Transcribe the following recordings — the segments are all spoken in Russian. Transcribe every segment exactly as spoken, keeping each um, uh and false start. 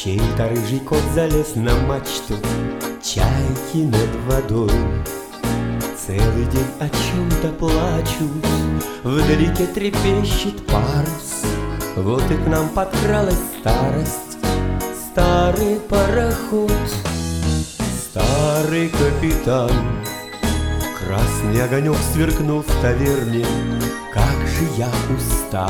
Чей-то рыжий кот залез на мачту чайки над водой. Целый день о чем-то плачут, вдалеке трепещет парус. Вот и к нам подкралась старость, старый пароход. Старый капитан, красный огонек сверкнул в таверне. Как же я устал!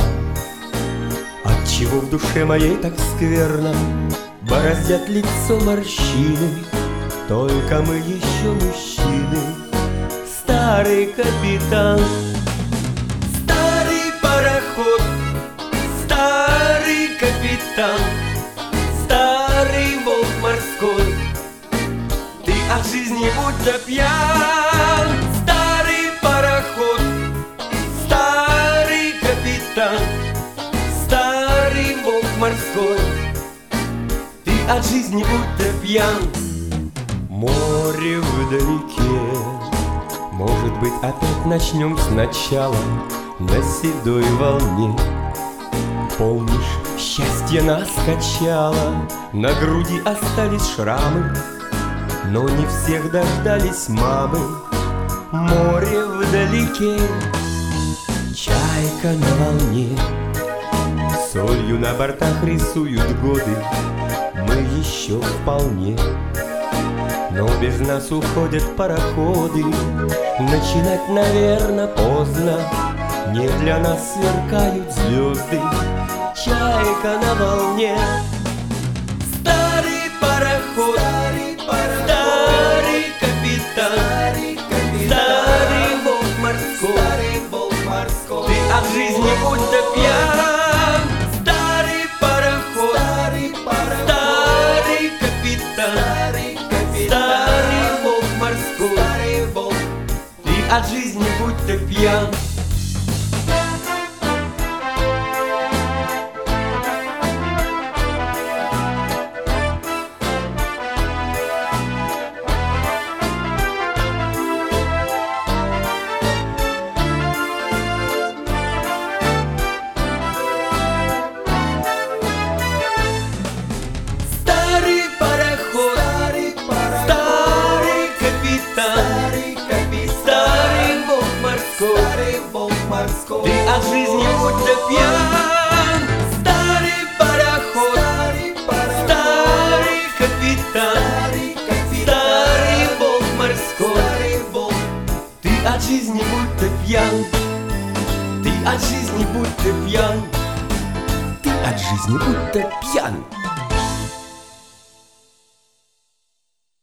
Отчего в душе моей так скверно бороздят лицо морщины? Только мы еще мужчины. Старый капитан, старый пароход, старый капитан, старый волк морской, ты от жизни будто пьян. Старый пароход, старый капитан, старый волк морской, ты от жизни будто пьян. Море вдалеке, может быть, опять начнем сначала на седой волне. Помнишь, счастье нас качало, на груди остались шрамы, но не всех дождались мамы. Море вдалеке, чайка на волне, солью на бортах рисуют годы. Мы еще вполне, но без нас уходят пароходы. Начинать, наверно, поздно, не для нас сверкают звезды. Чайка на волне, старый пароход, старый, пароход, старый капитан, старый, капитан, старый волк морской, старый волк морской, ты от жизни будто пьян. Старый пароход, старый, пароход, старый капитан, старый, капитан, старый волк морской, старый волк, ты от жизни будто пьян. Ты от жизни будто пьян. Старый пароход, старый, пароход, старый капитан, старый, капитан, старый волк морской, старый волк, ты от жизни будто пьян. Ты от жизни будто пьян. Ты от жизни будто пьян.